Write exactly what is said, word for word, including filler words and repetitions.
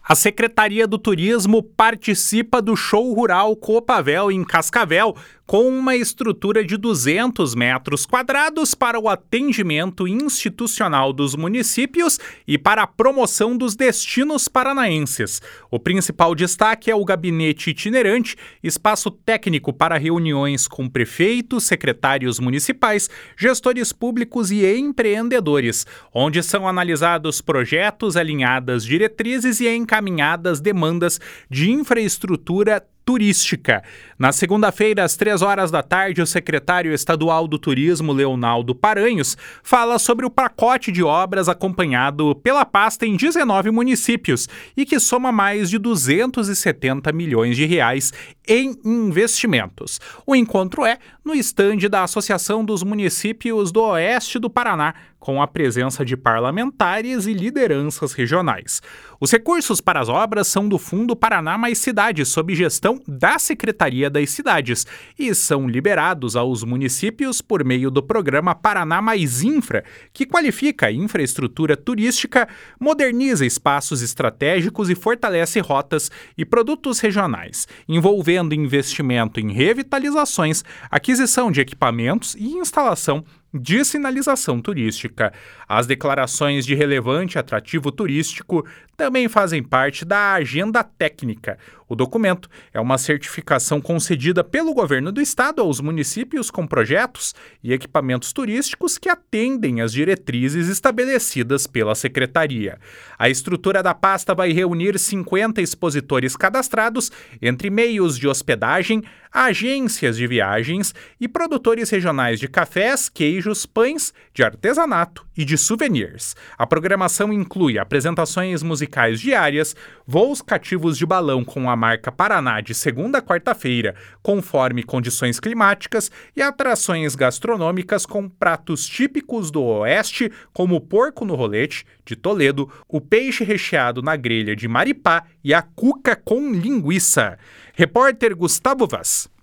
A Secretaria do Turismo participa do Show Rural Copavel em Cascavel, com uma estrutura de duzentos metros quadrados para o atendimento institucional dos municípios e para a promoção dos destinos paranaenses. O principal destaque é o gabinete itinerante, espaço técnico para reuniões com prefeitos, secretários municipais, gestores públicos e empreendedores, onde são analisados projetos, alinhadas diretrizes e encaminhadas demandas de infraestrutura turística. Na segunda-feira, às três horas da tarde, o secretário estadual do Turismo, Leonaldo Paranhos, fala sobre o pacote de obras acompanhado pela pasta em dezenove municípios e que soma mais de duzentos e setenta milhões de reais em investimentos. O encontro é no estande da Associação dos Municípios do Oeste do Paraná, com a presença de parlamentares e lideranças regionais. Os recursos para as obras são do Fundo Paraná Mais Cidades, sob gestão da Secretaria das Cidades, e são liberados aos municípios por meio do programa Paraná Mais Infra, que qualifica a infraestrutura turística, moderniza espaços estratégicos e fortalece rotas e produtos regionais, envolvendo investimento em revitalizações, aquisição de equipamentos e instalação de sinalização turística. As declarações de relevante atrativo turístico também fazem parte da agenda técnica. O documento é uma certificação concedida pelo governo do estado aos municípios com projetos e equipamentos turísticos que atendem às diretrizes estabelecidas pela secretaria. A estrutura da pasta vai reunir cinquenta expositores cadastrados entre meios de hospedagem, agências de viagens e produtores regionais de cafés, queijos, pães, de artesanato e de souvenirs. A programação inclui apresentações musicais diárias, voos cativos de balão com a marca Paraná de segunda a quarta-feira, conforme condições climáticas, e atrações gastronômicas com pratos típicos do Oeste, como o porco no rolete de Toledo, o peixe recheado na grelha de Maripá e a cuca com linguiça. Repórter Gustavo Vaz.